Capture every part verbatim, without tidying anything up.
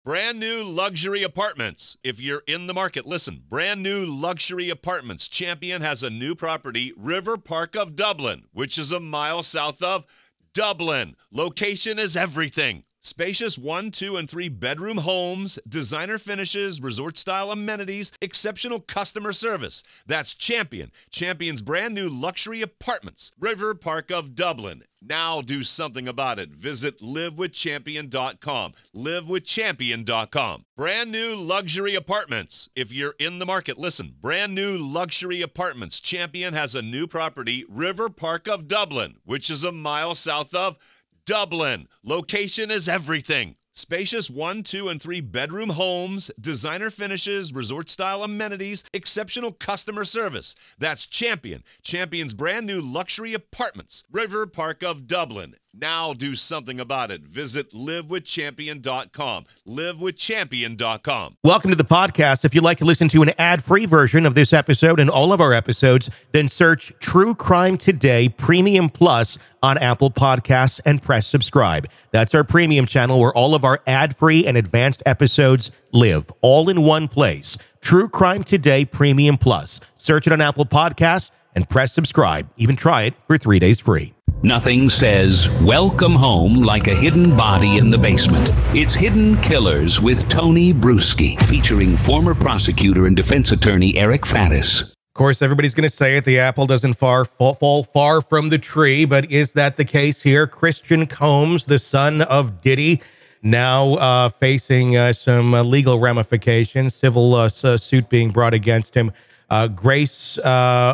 Brand new luxury apartments. If you're in the market, listen. Brand new luxury apartments. Champion has a new property, River Park of Dublin, which is a mile south of Dublin. Location is everything. Spacious one, two, and three bedroom homes, designer finishes, resort-style amenities, exceptional customer service. That's Champion. Champion's brand new luxury apartments. River Park of Dublin. Now do something about it. Visit live with champion dot com. live with champion dot com. Brand new luxury apartments. If you're in the market, listen. Brand new luxury apartments. Champion has a new property, River Park of Dublin, which is a mile south of Dublin. Location is everything. Spacious one, two, and three bedroom homes, designer finishes, resort-style amenities, exceptional customer service. That's Champion. Champion's brand new luxury apartments. River Park of Dublin. Now do something about it. Visit live with champion dot com. live with champion dot com. Welcome to the podcast. If you'd like to listen to an ad-free version of this episode and all of our episodes, then search True Crime Today Premium Plus on Apple Podcasts and press subscribe. That's our premium channel where all of our ad-free and advanced episodes live, all in one place. True Crime Today Premium Plus. Search it on Apple Podcasts and press subscribe. Even try it for three days free. Nothing says welcome home like a hidden body in the basement. It's Hidden Killers with Tony Bruschi, featuring former prosecutor and defense attorney Eric Faddis. Of course, everybody's going to say it. The apple doesn't far, fall, fall far from the tree, but is that the case here? Christian Combs, the son of Diddy, now uh, facing uh, some uh, legal ramifications, civil uh, suit being brought against him. Uh, Grace uh,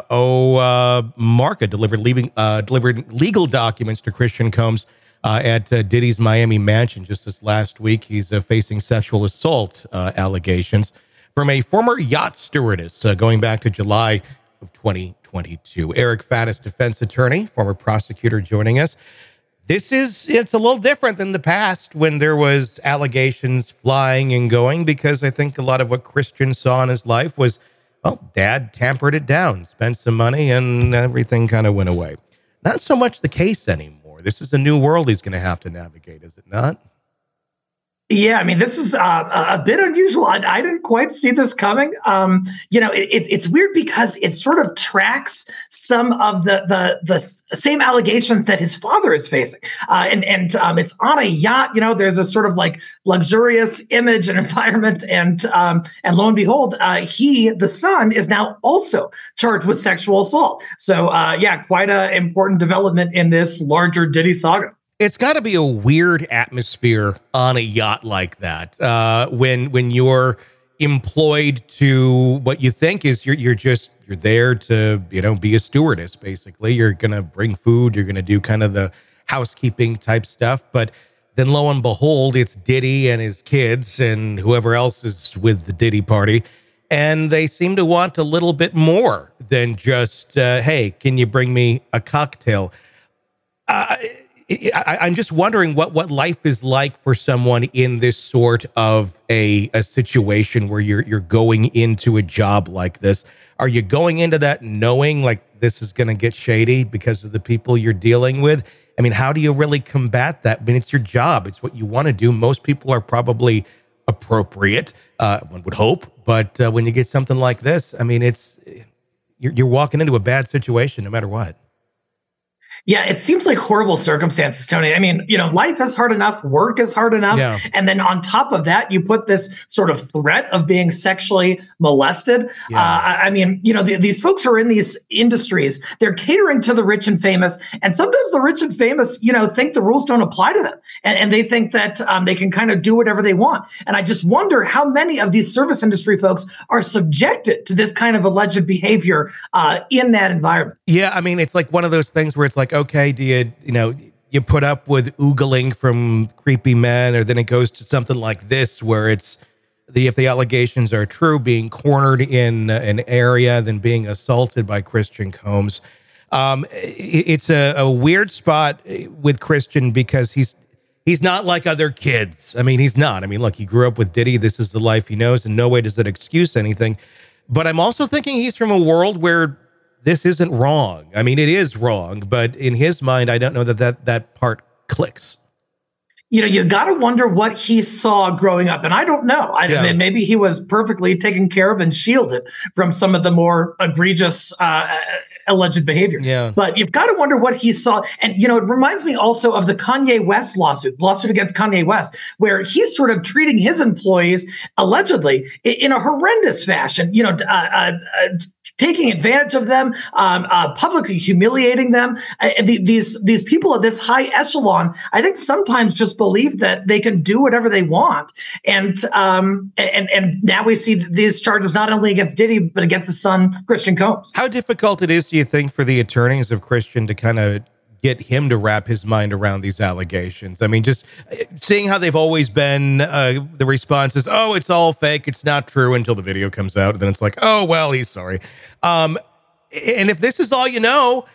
O'Marca delivered, leaving, uh, delivered legal documents to Christian Combs uh, at uh, Diddy's Miami mansion just this last week. He's uh, facing sexual assault uh, allegations from a former yacht stewardess uh, going back to July of twenty twenty-two. Eric Faddis, defense attorney, former prosecutor, joining us. This is, it's a little different than the past when there was allegations flying and going, because I think a lot of what Christian saw in his life was, well, dad tampered it down, spent some money, and everything kind of went away. Not so much the case anymore. This is a new world he's going to have to navigate, is it not? Yeah, I mean, this is uh, a bit unusual. I, I didn't quite see this coming. Um, you know, it, it, it's weird because it sort of tracks some of the the the same allegations that his father is facing, uh, and and um, it's on a yacht. You know, there's a sort of like luxurious image and environment, and um, and lo and behold, uh, he, the son, is now also charged with sexual assault. So, uh, yeah, quite an important development in this larger Diddy saga. It's got to be a weird atmosphere on a yacht like that uh, when when you're employed to what you think is you're you're just you're there to, you know, be a stewardess. Basically, you're gonna bring food, you're gonna do kind of the housekeeping type stuff. But then, lo and behold, it's Diddy and his kids and whoever else is with the Diddy party, and they seem to want a little bit more than just uh, hey, can you bring me a cocktail? Uh, I, I'm just wondering what, what life is like for someone in this sort of a, a situation where you're you're going into a job like this. Are you going into that knowing like this is going to get shady because of the people you're dealing with? I mean, how do you really combat that? I mean, it's your job. It's what you want to do. Most people are probably appropriate, uh, one would hope. But uh, when you get something like this, I mean, it's you're, you're walking into a bad situation no matter what. Yeah, it seems like horrible circumstances, Tony. I mean, you know, life is hard enough, work is hard enough. Yeah. And then on top of that, you put this sort of threat of being sexually molested. Yeah. Uh, I mean, you know, the, these folks who are in these industries, they're catering to the rich and famous. And sometimes the rich and famous, you know, think the rules don't apply to them. And, and they think that um, they can kind of do whatever they want. And I just wonder how many of these service industry folks are subjected to this kind of alleged behavior uh, in that environment. Yeah, I mean, it's like one of those things where it's like, okay, do you, you know, you put up with oogling from creepy men, or then it goes to something like this where it's the, if the allegations are true, being cornered in an area, then being assaulted by Christian Combs. Um, it, it's a, a weird spot with Christian because he's, he's not like other kids. I mean, he's not. I mean, look, he grew up with Diddy. This is the life he knows, and no way does that excuse anything. But I'm also thinking he's from a world where this isn't wrong. I mean, it is wrong, but in his mind, I don't know that that, that part clicks. You know, you got to wonder what he saw growing up. And I don't know. I yeah. mean, maybe he was perfectly taken care of and shielded from some of the more egregious uh, alleged behavior. Yeah. But you've got to wonder what he saw. And, you know, it reminds me also of the Kanye West lawsuit, lawsuit against Kanye West, where he's sort of treating his employees allegedly in a horrendous fashion, you know, uh, uh, uh, taking advantage of them, um, uh, publicly humiliating them. Uh, the, these these people at this high echelon, I think sometimes just believe that they can do whatever they want. And um, and and now we see these charges not only against Diddy, but against his son, Christian Combs. How difficult it is, do you think, for the attorneys of Christian to kind of get him to wrap his mind around these allegations? I mean, just seeing how they've always been, uh, the response is, oh, it's all fake, it's not true, until the video comes out. And then it's like, oh, well, he's sorry. Um, and if this is all you know,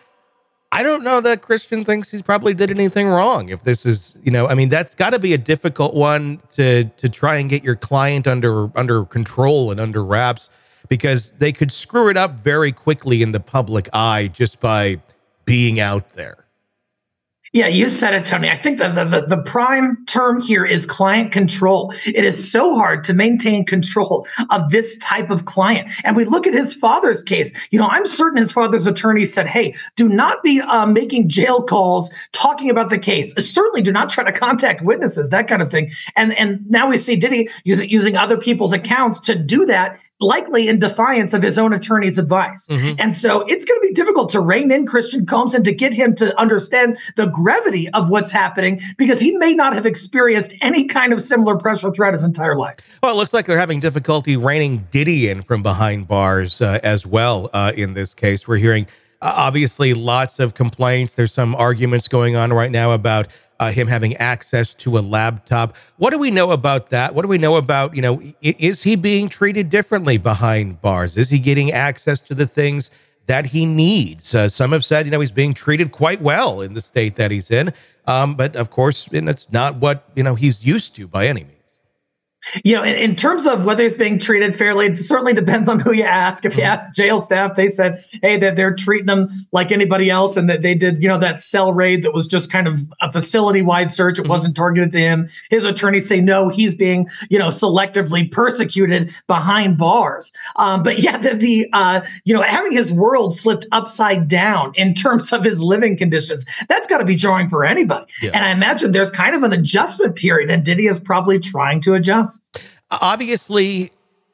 I don't know that Christian thinks he's probably did anything wrong. If this is, you know, I mean, that's got to be a difficult one to to try and get your client under under control and under wraps, because they could screw it up very quickly in the public eye just by being out there. Yeah, you said it, Tony. I think that the, the, the prime term here is client control. It is so hard to maintain control of this type of client. And we look at his father's case. You know, I'm certain his father's attorney said, hey, do not be uh, making jail calls, talking about the case. Certainly do not try to contact witnesses, that kind of thing. And, and now we see Diddy using, using other people's accounts to do that, likely in defiance of his own attorney's advice. Mm-hmm. And so it's going to be difficult to rein in Christian Combs and to get him to understand the gravity of what's happening, because he may not have experienced any kind of similar pressure throughout his entire life. Well, it looks like they're having difficulty reining Diddy in from behind bars uh, as well uh, in this case. We're hearing uh, obviously lots of complaints. There's some arguments going on right now about Uh, him having access to a laptop. What do we know about that? What do we know about, you know, is he being treated differently behind bars? Is he getting access to the things that he needs? Uh, some have said, you know, he's being treated quite well in the state that he's in. Um, but of course, and it's not what, you know, he's used to by any means. You know, in, in terms of whether he's being treated fairly, it certainly depends on who you ask. If you ask jail staff, they said, hey, that they're treating him like anybody else, and that they did, you know, that cell raid that was just kind of a facility-wide search. It mm-hmm. wasn't targeted to him. His attorneys say, no, he's being, you know, selectively persecuted behind bars. Um, but yeah, the, the uh, you know, having his world flipped upside down in terms of his living conditions, that's got to be jarring for anybody. Yeah. And I imagine there's kind of an adjustment period, and Diddy is probably trying to adjust. Obviously,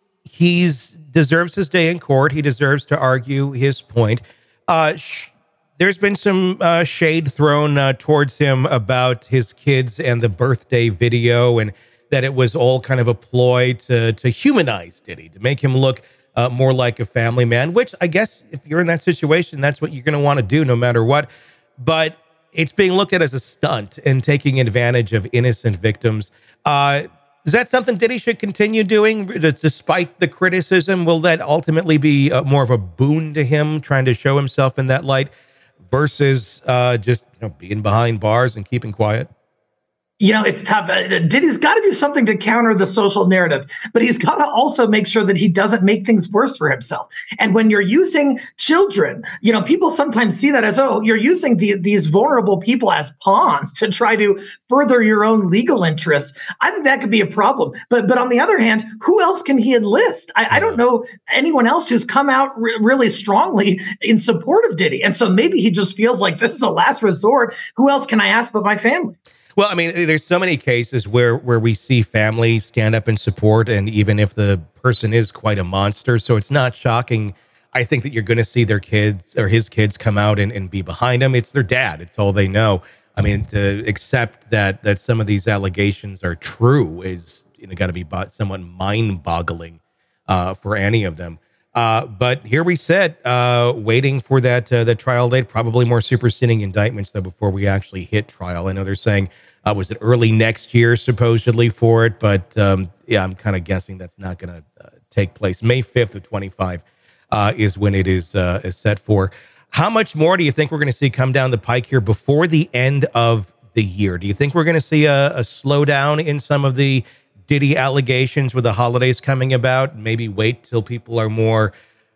he's deserves his day in court. He deserves to argue his point. Uh, sh- there's been some uh, shade thrown uh, towards him about his kids and the birthday video, and that it was all kind of a ploy to to humanize Diddy, to make him look uh, more like a family man, which I guess if you're in that situation, that's what you're going to want to do no matter what. But it's being looked at as a stunt and taking advantage of innocent victims. Uh Is that something Diddy should continue doing despite the criticism? Will that ultimately be uh, more of a boon to him, trying to show himself in that light, versus uh, just, you know, being behind bars and keeping quiet? You know, it's tough. Diddy's got to do something to counter the social narrative, but he's got to also make sure that he doesn't make things worse for himself. And when you're using children, you know, people sometimes see that as, oh, you're using the, these vulnerable people as pawns to try to further your own legal interests. I think that could be a problem. But but on the other hand, who else can he enlist? I, I don't know anyone else who's come out re- really strongly in support of Diddy. And so maybe he just feels like this is a last resort. Who else can I ask but my family? Well, I mean, there's so many cases where, where we see family stand up in support, and even if the person is quite a monster, so it's not shocking, I think, that you're going to see their kids or his kids come out and, and be behind him. It's their dad. It's all they know. I mean, to accept that that some of these allegations are true is, you know, got to be somewhat mind-boggling uh, for any of them. Uh, but here we sit, uh, waiting for that uh, the trial date, probably more superseding indictments, though, before we actually hit trial. I know they're saying, uh, was it early next year, supposedly, for it? But, um, yeah, I'm kind of guessing that's not going to uh, take place. May fifth of twenty-five uh, is when it is, uh, is set for. How much more do you think we're going to see come down the pike here before the end of the year? Do you think we're going to see a, a slowdown in some of the Diddy allegations with the holidays coming about? Maybe wait till people are more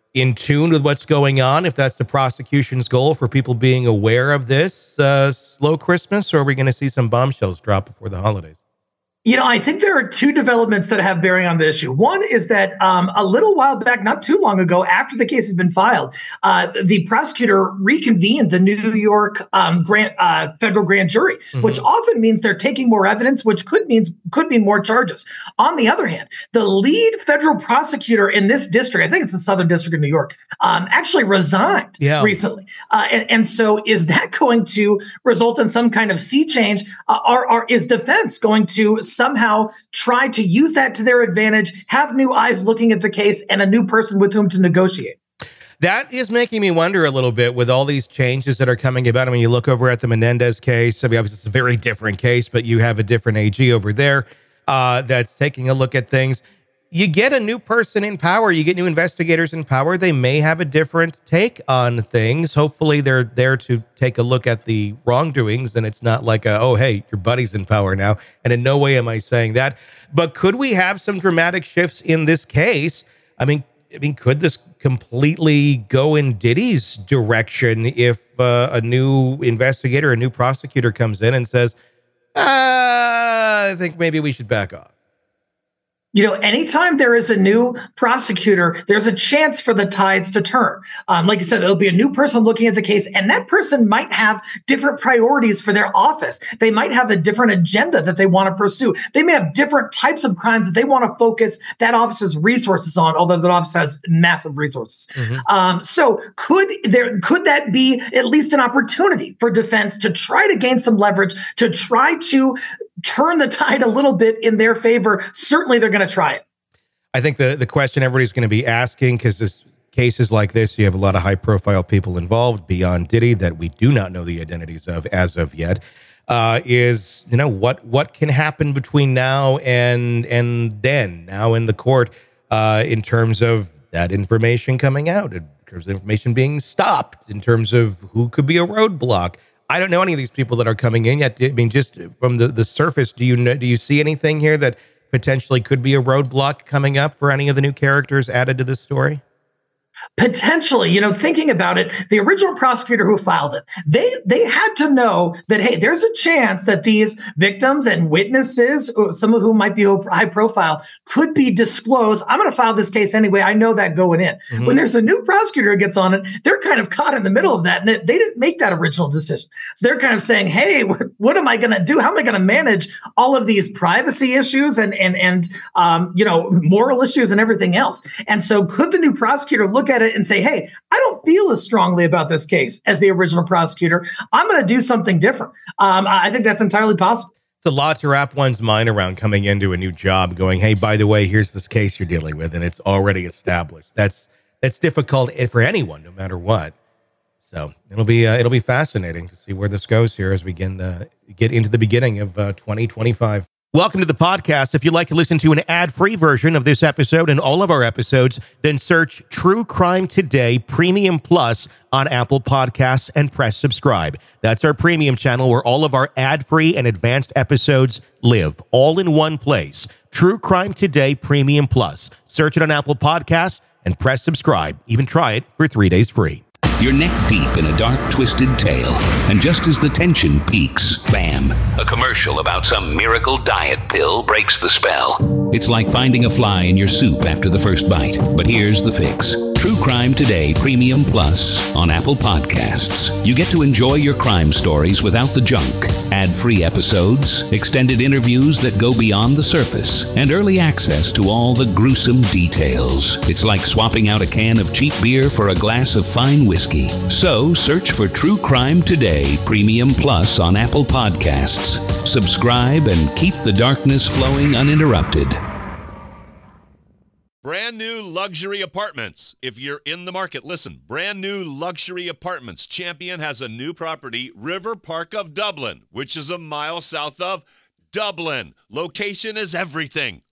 in tune with what's going on, if that's the prosecution's goal for people being aware of this uh, slow Christmas, or are we going to see some bombshells drop before the holidays? You know, I think there are two developments that have bearing on the issue. One is that um, a little while back, not too long ago, after the case had been filed, uh, the prosecutor reconvened the New York um, grand, uh, federal grand jury, mm-hmm. which often means they're taking more evidence, which could means could mean more charges. On the other hand, the lead federal prosecutor in this district, I think it's the Southern District of New York, um, actually resigned yeah. recently. Uh, and, and so is that going to result in some kind of sea change? Uh, or, or is defense going to somehow try to use that to their advantage, have new eyes looking at the case and a new person with whom to negotiate? That is making me wonder a little bit with all these changes that are coming about. I mean, you look over at the Menendez case. I mean, obviously it's a very different case, but you have a different A G over there uh, that's taking a look at things. You get a new person in power. You get new investigators in power. They may have a different take on things. Hopefully they're there to take a look at the wrongdoings, and it's not like, a, oh, hey, your buddy's in power now. And in no way am I saying that. But could we have some dramatic shifts in this case? I mean, I mean, could this completely go in Diddy's direction if uh, a new investigator, a new prosecutor comes in and says, uh, I think maybe we should back off? You know, anytime there is a new prosecutor, there's a chance for the tides to turn. Um, like I said, there'll be a new person looking at the case, and that person might have different priorities for their office. They might have a different agenda that they want to pursue. They may have different types of crimes that they want to focus that office's resources on, although that office has massive resources. Mm-hmm. Um, so could there could that be at least an opportunity for defense to try to gain some leverage, to try to turn the tide a little bit in their favor? Certainly they're going to try it. I think the, the question everybody's going to be asking, because this cases like this, you have a lot of high profile people involved beyond Diddy that we do not know the identities of as of yet, uh, is, you know, what, what can happen between now and, and then now in the court, uh, in terms of that information coming out, in terms of information being stopped, in terms of who could be a roadblock. I don't know any of these people that are coming in yet. I mean, just from the, the surface, do you know, do you see anything here that potentially could be a roadblock coming up for any of the new characters added to this story? Potentially, you know, thinking about it, the original prosecutor who filed it, they they had to know that, hey, there's a chance that these victims and witnesses, some of whom might be high profile, could be disclosed. I'm going to file this case anyway. I know that going in. Mm-hmm. When there's a new prosecutor who gets on it, they're kind of caught in the middle of that. And they didn't make that original decision. So they're kind of saying, hey, what, what am I going to do? How am I going to manage all of these privacy issues and, and, and um, you know, moral issues and everything else? And so could the new prosecutor look at it and say, hey, I don't feel as strongly about this case as the original prosecutor. I'm going to do something different. Um, I think that's entirely possible. It's a lot to wrap one's mind around coming into a new job going, hey, by the way, here's this case you're dealing with, and it's already established. That's that's difficult for anyone, no matter what. So it'll be uh, it'll be fascinating to see where this goes here as we get, uh, get into the beginning of uh, twenty twenty-five. Welcome to the podcast. If you'd like to listen to an ad-free version of this episode and all of our episodes, then search True Crime Today Premium Plus on Apple Podcasts and press subscribe. That's our premium channel where all of our ad-free and advanced episodes live, all in one place. True Crime Today Premium Plus. Search it on Apple Podcasts and press subscribe. Even try it for three days free. You're neck deep in a dark, twisted tale, and just as the tension peaks, bam, a commercial about some miracle diet pill breaks the spell. It's like finding a fly in your soup after the first bite. But here's the fix. True Crime Today Premium Plus on Apple Podcasts. You get to enjoy your crime stories without the junk. Ad-free episodes, extended interviews that go beyond the surface, and early access to all the gruesome details. It's like swapping out a can of cheap beer for a glass of fine whiskey. So search for True Crime Today Premium Plus on Apple Podcasts. Subscribe and keep the darkness flowing uninterrupted. Brand new luxury apartments. If you're in the market, listen. Brand new luxury apartments. Champion has a new property, River Park of Dublin, which is a mile south of Dublin. Location is everything.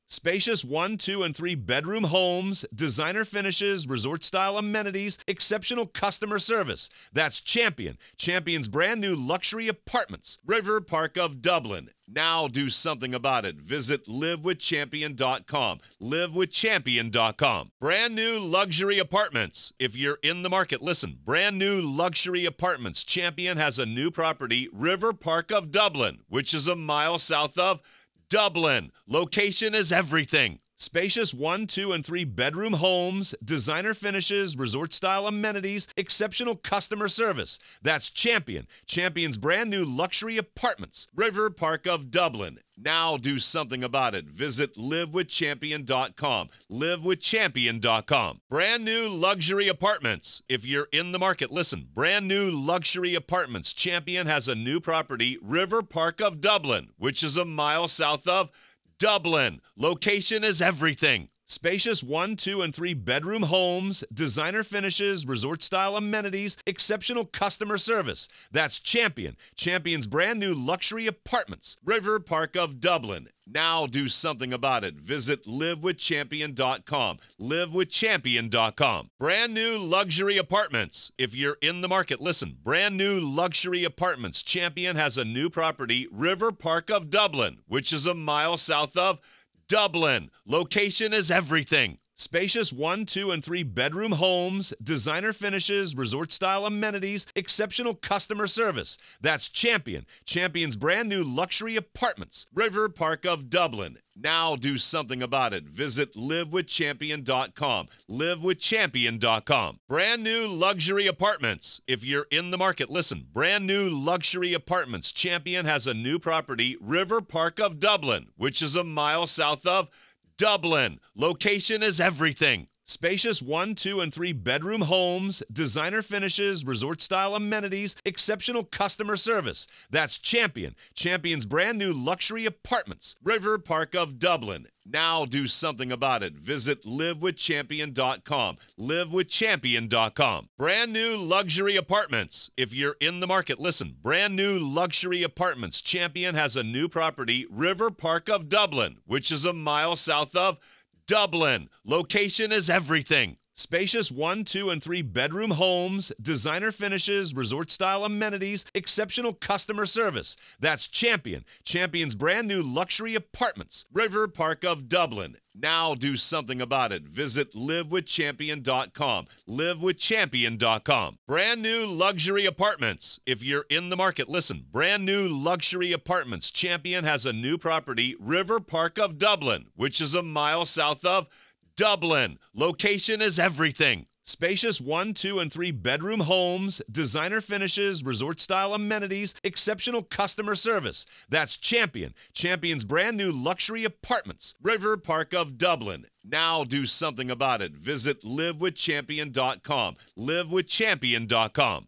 Spacious one, two, and three bedroom homes, designer finishes, resort-style amenities, exceptional customer service. That's Champion. Champion's brand new luxury apartments. River Park of Dublin. Now do something about it. Visit live with champion dot com. live with champion dot com. Brand new luxury apartments. If you're in the market, listen. Brand new luxury apartments. Champion has a new property, River Park of Dublin, which is a mile south of Dublin. Location is everything. Spacious one, two, and three bedroom homes, designer finishes, resort-style amenities, exceptional customer service. That's Champion. Champion's brand new luxury apartments. River Park of Dublin. Now do something about it. Visit live with champion dot com. live with champion dot com. Brand new luxury apartments. If you're in the market, listen. Brand new luxury apartments. Champion has a new property, River Park of Dublin, which is a mile south of Dublin. Location is everything. Spacious one, two, and three bedroom homes, designer finishes, resort-style amenities, exceptional customer service. That's Champion. Champion's brand new luxury apartments. River Park of Dublin. Now do something about it. Visit live with champion dot com. live with champion dot com. Brand new luxury apartments. If you're in the market, listen. Brand new luxury apartments. Champion has a new property, River Park of Dublin, which is a mile south of Dublin. Location is everything. Spacious one, two, and three bedroom homes, designer finishes, resort-style amenities, exceptional customer service. That's Champion. Champion's brand new luxury apartments. River Park of Dublin. Now do something about it. Visit live with champion dot com. live with champion dot com. Brand new luxury apartments. If you're in the market, listen. Brand new luxury apartments. Champion has a new property, River Park of Dublin, which is a mile south of Dublin. Location is everything. Spacious one, two, and three bedroom homes, designer finishes, resort-style amenities, exceptional customer service. That's Champion. Champion's brand new luxury apartments. River Park of Dublin. Now do something about it. Visit live with champion dot com. live with champion dot com. Brand new luxury apartments. If you're in the market, listen. Brand new luxury apartments. Champion has a new property, River Park of Dublin, which is a mile south of Dublin. Location is everything. Spacious one, two, and three bedroom homes, designer finishes, resort-style amenities, exceptional customer service. That's Champion. Champion's brand new luxury apartments. River Park of Dublin. Now do something about it. Visit live with champion dot com. live with champion dot com. Brand new luxury apartments. If you're in the market, listen. Brand new luxury apartments. Champion has a new property, River Park of Dublin, which is a mile south of Dublin. Location is everything. Spacious one, two, and three bedroom homes, designer finishes, resort-style amenities, exceptional customer service. That's Champion. Champion's brand new luxury apartments. River Park of Dublin. Now do something about it. Visit live with champion dot com. live with champion dot com.